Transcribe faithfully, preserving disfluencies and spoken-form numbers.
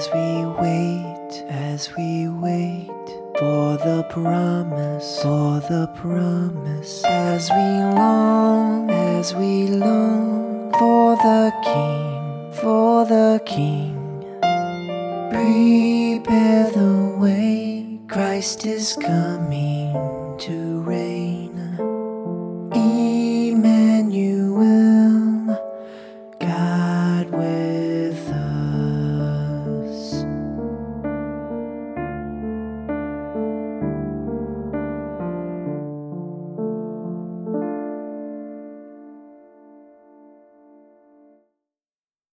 As we wait, as we wait for the promise, for the promise, as we long, as we long for the King, for the King. Prepare the way, Christ is coming.